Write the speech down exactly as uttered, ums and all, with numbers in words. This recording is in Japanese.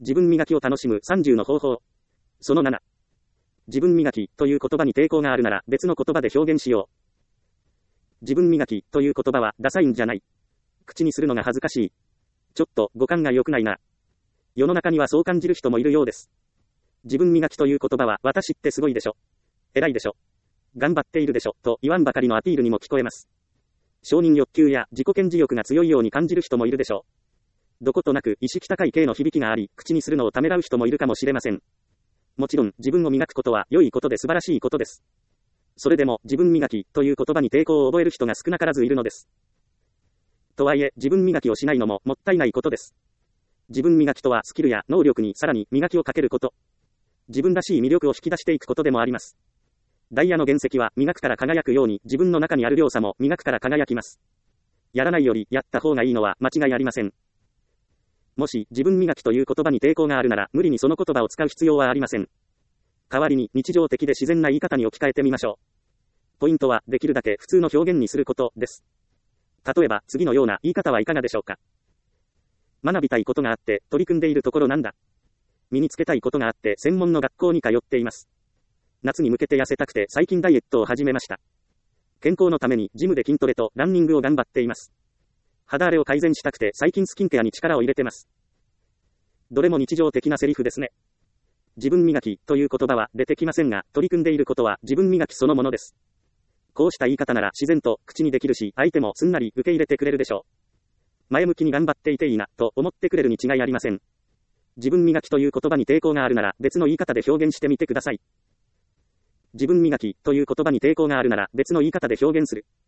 自分磨きを楽しむさんじゅうの方法。そのなな。自分磨きという言葉に抵抗があるなら別の言葉で表現しよう。自分磨きという言葉はダサいんじゃない。口にするのが恥ずかしい。ちょっと語感が良くないな。世の中にはそう感じる人もいるようです。自分磨きという言葉は私ってすごいでしょ。偉いでしょ。頑張っているでしょ。と言わんばかりのアピールにも聞こえます。承認欲求や自己顕示欲が強いように感じる人もいるでしょう。どことなく意識高い系の響きがあり、口にするのをためらう人もいるかもしれません。もちろん自分を磨くことは良いことで素晴らしいことです。それでも自分磨きという言葉に抵抗を覚える人が少なからずいるのです。とはいえ自分磨きをしないのももったいないことです。自分磨きとはスキルや能力にさらに磨きをかけること。自分らしい魅力を引き出していくことでもあります。ダイヤの原石は磨くから輝くように自分の中にある良さも磨くから輝きます。やらないよりやった方がいいのは間違いありません。もし自分磨きという言葉に抵抗があるなら無理にその言葉を使う必要はありません。代わりに日常的で自然な言い方に置き換えてみましょう。ポイントはできるだけ普通の表現にすることです。例えば次のような言い方はいかがでしょうか。学びたいことがあって取り組んでいるところなんだ。身につけたいことがあって専門の学校に通っています。夏に向けて痩せたくて最近ダイエットを始めました。健康のためにジムで筋トレとランニングを頑張っています。肌荒れを改善したくて最近スキンケアに力を入れてます。どれも日常的なセリフですね。自分磨きという言葉は出てきませんが、取り組んでいることは自分磨きそのものです。こうした言い方なら自然と口にできるし、相手もすんなり受け入れてくれるでしょう。前向きに頑張っていていいなと思ってくれるに違いありません。自分磨きという言葉に抵抗があるなら別の言い方で表現してみてください。自分磨きという言葉に抵抗があるなら別の言い方で表現する。